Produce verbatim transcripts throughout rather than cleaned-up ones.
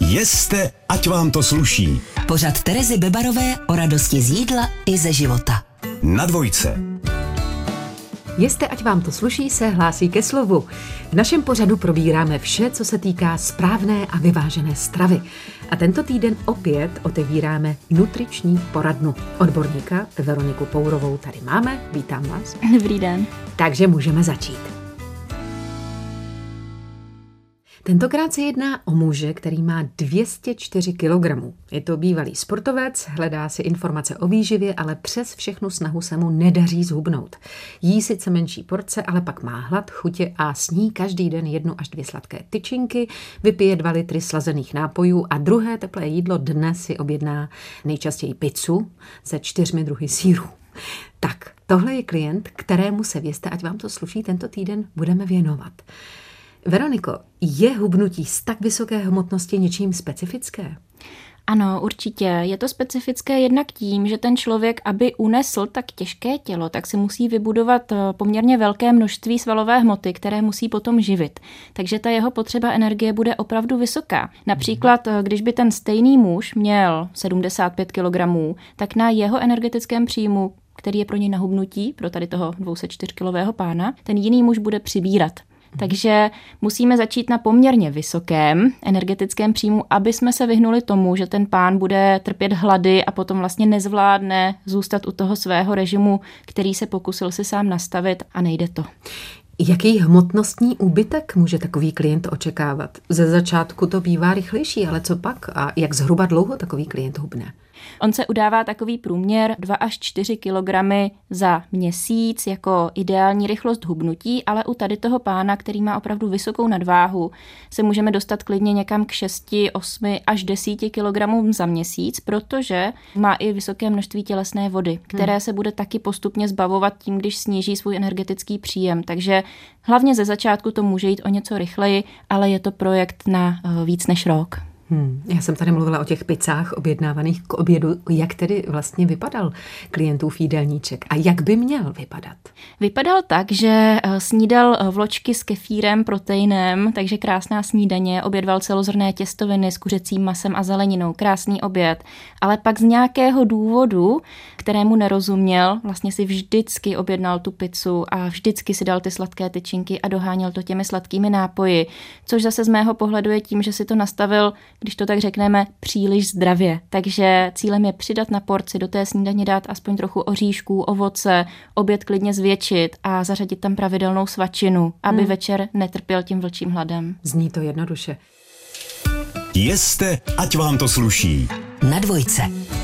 Jeste, ať vám to sluší. Pořad Terezy Bebarové o radosti z jídla i ze života. Na dvojce. Jeste, ať vám to sluší, se hlásí ke slovu. V našem pořadu probíráme vše, co se týká správné a vyvážené stravy. A tento týden opět otevíráme nutriční poradnu. Odborníka Veroniku Pourovou tady máme. Vítám vás. Dobrý den. Takže můžeme začít. Tentokrát se jedná o muže, který má dvě stě čtyři kilogramů. Je to bývalý sportovec, hledá si informace o výživě, ale přes všechnu snahu se mu nedaří zhubnout. Jí sice menší porce, ale pak má hlad, chutě a sní každý den jednu až dvě sladké tyčinky, vypije dva litry slazených nápojů a druhé teplé jídlo dnes si objedná nejčastěji pizzu se čtyřmi druhy sýrů. Tak, tohle je klient, kterému se v Jeste, ať vám to sluší, tento týden budeme věnovat. Veroniko, je hubnutí z tak vysoké hmotnosti něčím specifické? Ano, určitě. Je to specifické jednak tím, že ten člověk, aby unesl tak těžké tělo, tak si musí vybudovat poměrně velké množství svalové hmoty, které musí potom živit. Takže ta jeho potřeba energie bude opravdu vysoká. Například, když by ten stejný muž měl sedmdesát pět kilogramů, tak na jeho energetickém příjmu, který je pro něj na hubnutí, pro tady toho dvě stě čtyři kilového pána, ten jiný muž bude přibírat. Takže musíme začít na poměrně vysokém energetickém příjmu, aby jsme se vyhnuli tomu, že ten pán bude trpět hlady a potom vlastně nezvládne zůstat u toho svého režimu, který se pokusil si sám nastavit a nejde to. Jaký hmotnostní úbytek může takový klient očekávat? Ze začátku to bývá rychlejší, ale co pak? A jak zhruba dlouho takový klient hubne? On se udává takový průměr dva až čtyři kilogramy za měsíc jako ideální rychlost hubnutí, ale u tady toho pána, který má opravdu vysokou nadváhu, se můžeme dostat klidně někam k šesti, osmi až deseti kilogramům za měsíc, protože má i vysoké množství tělesné vody, které hmm. se bude taky postupně zbavovat tím, když sníží svůj energetický příjem. Takže hlavně ze začátku to může jít o něco rychleji, ale je to projekt na víc než rok. Hmm. Já jsem tady mluvila o těch pizzách objednávaných k obědu. Jak tedy vlastně vypadal klientův jídelníček a jak by měl vypadat? Vypadal tak, že snídal vločky s kefírem, proteinem, takže krásná snídaně, obědval celozrnné těstoviny s kuřecím masem a zeleninou, krásný oběd, ale pak z nějakého důvodu, kterému nerozuměl, vlastně si vždycky objednal tu pizzu a vždycky si dal ty sladké tyčinky a doháněl to těmi sladkými nápoji, což zase z mého pohledu je tím, že si to nastavil, když to tak řekneme, příliš zdravě. Takže cílem je přidat na porci, do té snídaně dát aspoň trochu oříšků, ovoce, oběd klidně zvětšit a zařadit tam pravidelnou svačinu, aby hmm. večer netrpěl tím vlčím hladem. Zní to jednoduše. Jeste, ať vám to sluší. Na dvojce.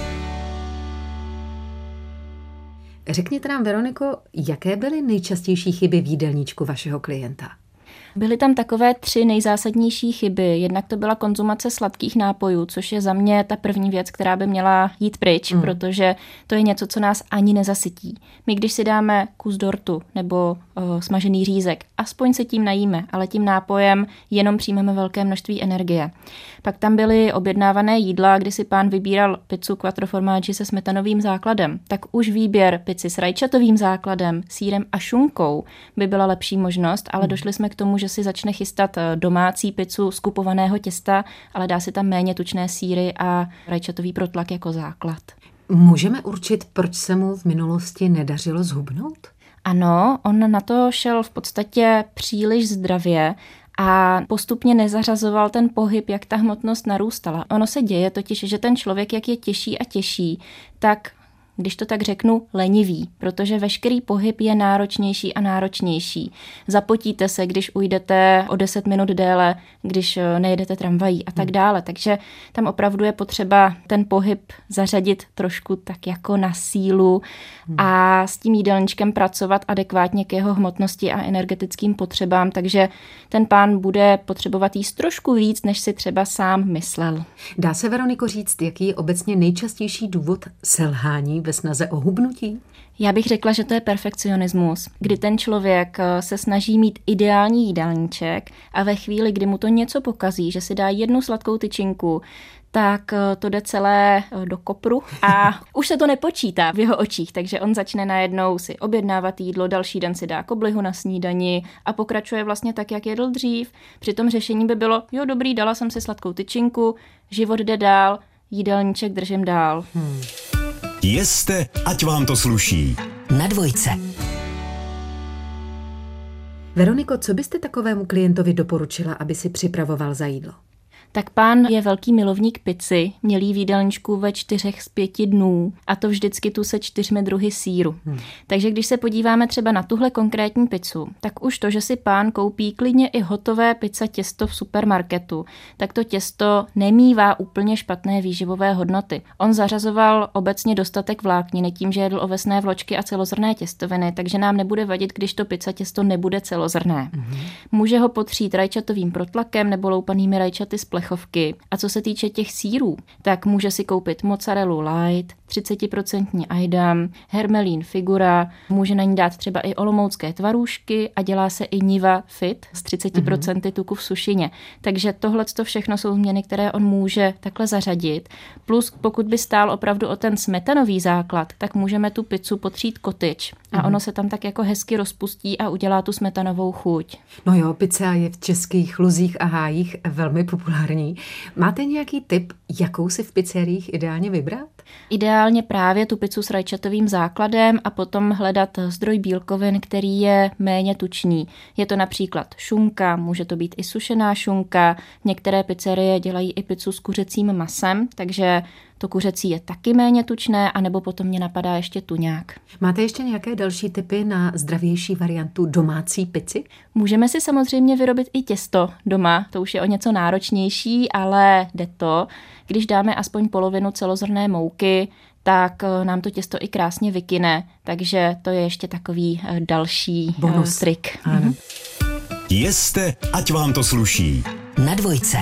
Řekněte nám, Veroniko, jaké byly nejčastější chyby v jídelníčku vašeho klienta? Byly tam takové tři nejzásadnější chyby. Jednak to byla konzumace sladkých nápojů, což je za mě ta první věc, která by měla jít pryč, mm. protože to je něco, co nás ani nezasytí. My když si dáme kus dortu nebo o, smažený řízek, aspoň se tím najíme, ale tím nápojem jenom přijmeme velké množství energie. Pak tam byly objednávané jídla, kdy si pán vybíral pizzu quattro formaggi se smetanovým základem. Tak už výběr pizzy s rajčatovým základem, sýrem a šunkou by byla lepší možnost, ale mm. došli jsme k tomu, že si začne chystat domácí pizzu z kupovaného těsta, ale dá si tam méně tučné sýry a rajčatový protlak jako základ. Můžeme určit, proč se mu v minulosti nedařilo zhubnout? Ano, on na to šel v podstatě příliš zdravě a postupně nezařazoval ten pohyb, jak ta hmotnost narůstala. Ono se děje totiž, že ten člověk, jak je těžší a těžší, tak když to tak řeknu, lenivý, protože veškerý pohyb je náročnější a náročnější. Zapotíte se, když ujdete o deset minut déle, když nejedete tramvají a tak dále. Takže tam opravdu je potřeba ten pohyb zařadit trošku tak jako na sílu a s tím jídelníčkem pracovat adekvátně k jeho hmotnosti a energetickým potřebám. Takže ten pán bude potřebovat jíst trošku víc, než si třeba sám myslel. Dá se, Veroniko, říct, jaký je obecně nejčastější důvod selhání ve snaze o hubnutí? Já bych řekla, že to je perfekcionismus, kdy ten člověk se snaží mít ideální jídelníček a ve chvíli, kdy mu to něco pokazí, že si dá jednu sladkou tyčinku, tak to jde celé do kopru a už se to nepočítá v jeho očích, takže on začne najednou si objednávat jídlo, další den si dá koblihu na snídani a pokračuje vlastně tak, jak jedl dřív. Při tom řešení by bylo, jo dobrý, dala jsem si sladkou tyčinku, život jde dál, jídelníček držím dál. Hmm. Jeste, ať vám to sluší. Na dvojce. Veroniko, co byste takovému klientovi doporučila, aby si připravoval za jídlo? Tak pán je velký milovník pici, měl jí v jídelníčku ve čtyřech z pěti dnů a to vždycky tu se čtyřmi druhy sýru. Hmm. Takže když se podíváme třeba na tuhle konkrétní pizzu, tak už to, že si pán koupí klidně i hotové pizza těsto v supermarketu, tak to těsto nemívá úplně špatné výživové hodnoty. On zařazoval obecně dostatek vlákniny tím, že jedl ovesné vločky a celozrnné těstoviny, takže nám nebude vadit, když to pizza těsto nebude celozrnné. Hmm. Může ho potřít rajčatovým protlakem nebo loupanými rajčaty z plechovky. A co se týče těch sýrů, tak může si koupit mozzarellu light, třicet procent Aidam, hermelín figura, může na ní dát třeba i olomoucké tvarůžky a dělá se i niva fit s třicet procent mm-hmm. tuku v sušině. Takže tohleto všechno jsou změny, které on může takhle zařadit. Plus pokud by stál opravdu o ten smetanový základ, tak můžeme tu pizzu potřít cottage a mm-hmm. ono se tam tak jako hezky rozpustí a udělá tu smetanovou chuť. No jo, pizza je v českých luzích a hájích velmi populární. Máte nějaký tip, jakou si v pizzeriích ideálně vybrat? Ideálně právě tu pizzu s rajčatovým základem a potom hledat zdroj bílkovin, který je méně tučný. Je to například šunka, může to být i sušená šunka. Některé pizzerie dělají i pizzu s kuřecím masem, takže to kuřecí je taky méně tučné, anebo potom mě napadá ještě tuňák. Máte ještě nějaké další tipy na zdravější variantu domácí pici? Můžeme si samozřejmě vyrobit i těsto doma, to už je o něco náročnější, ale jde to. Když dáme aspoň polovinu celozrnné mouky, tak nám to těsto i krásně vykyne, takže to je ještě takový další bonus trik. Ano. Jeste, ať vám to sluší. Na dvojce.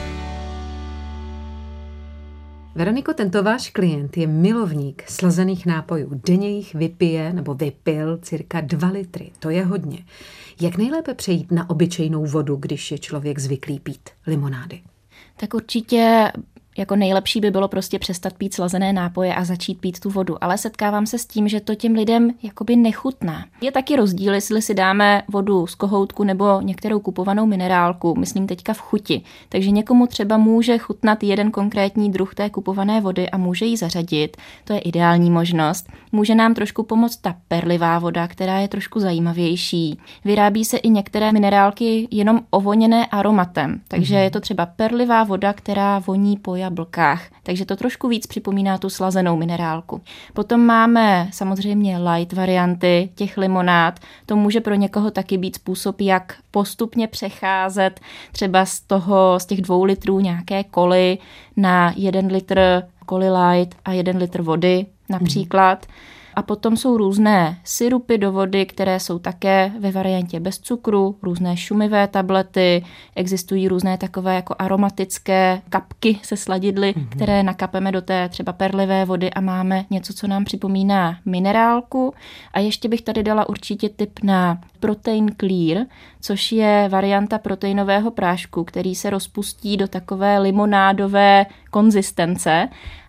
Veroniko, tento váš klient je milovník slazených nápojů. Denně jich vypije nebo vypil cirka dva litry. To je hodně. Jak nejlépe přejít na obyčejnou vodu, když je člověk zvyklý pít limonády? Tak určitě jako nejlepší by bylo prostě přestat pít slazené nápoje a začít pít tu vodu, ale setkávám se s tím, že to těm lidem jakoby nechutná. Je taky rozdíl, jestli si dáme vodu z kohoutku nebo některou kupovanou minerálku, myslím teďka v chuti. Takže někomu třeba může chutnat jeden konkrétní druh té kupované vody a může ji zařadit, to je ideální možnost. Může nám trošku pomoct ta perlivá voda, která je trošku zajímavější. Vyrábí se i některé minerálky jenom ovoněné aromatem, takže mm-hmm. je to třeba perlivá voda, která voní po jablkách, takže to trošku víc připomíná tu slazenou minerálku. Potom máme samozřejmě light varianty těch limonád. To může pro někoho taky být způsob, jak postupně přecházet třeba z toho, z těch dvou litrů nějaké koly na jeden litr koly light a jeden litr vody například. Mm. A potom jsou různé syrupy do vody, které jsou také ve variantě bez cukru, různé šumivé tablety, existují různé takové jako aromatické kapky se sladidly, mm-hmm. které nakapeme do té třeba perlivé vody a máme něco, co nám připomíná minerálku. A ještě bych tady dala určitě tip na Protein Clear, což je varianta proteinového prášku, který se rozpustí do takové limonádové konzistence.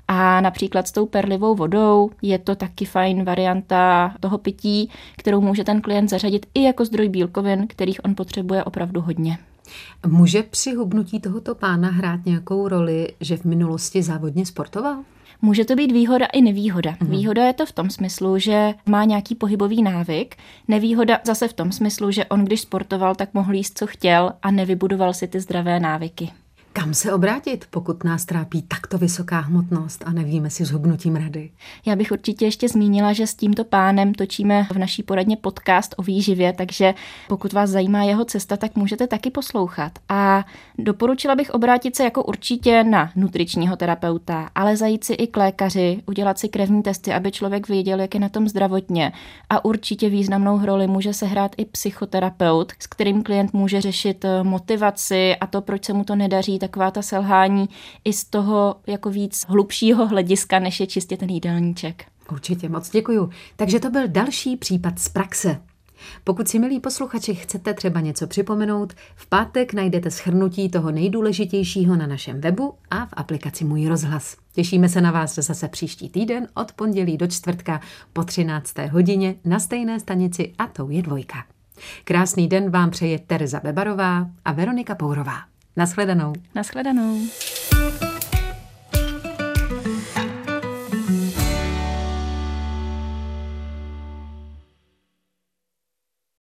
A například s tou perlivou vodou je to taky fajn varianta toho pití, kterou může ten klient zařadit i jako zdroj bílkovin, kterých on potřebuje opravdu hodně. Může při hubnutí tohoto pána hrát nějakou roli, že v minulosti závodně sportoval? Může to být výhoda i nevýhoda. Uhum. Výhoda je to v tom smyslu, že má nějaký pohybový návyk. Nevýhoda zase v tom smyslu, že on když sportoval, tak mohl jíst, co chtěl a nevybudoval si ty zdravé návyky. Kam se obrátit, pokud nás trápí takto vysoká hmotnost a nevíme si s hubnutím rady? Já bych určitě ještě zmínila, že s tímto pánem točíme v naší poradně podcast o výživě, takže pokud vás zajímá jeho cesta, tak můžete taky poslouchat. A doporučila bych obrátit se jako určitě na nutričního terapeuta, ale zajít si i k lékaři, udělat si krevní testy, aby člověk věděl, jak je na tom zdravotně. A určitě významnou roli může sehrát i psychoterapeut, s kterým klient může řešit motivaci a to, proč se mu to nedaří, taková ta selhání i z toho jako víc hlubšího hlediska, než je čistě ten jídelníček. Určitě, moc děkuju. Takže to byl další případ z praxe. Pokud si, milí posluchači, chcete třeba něco připomenout, v pátek najdete shrnutí toho nejdůležitějšího na našem webu a v aplikaci Můj rozhlas. Těšíme se na vás zase příští týden od pondělí do čtvrtka po třinácté hodině na stejné stanici a tou je Dvojka. Krásný den vám přeje Tereza Bebarová a Veronika Pourová. Naschledanou. Naschledanou.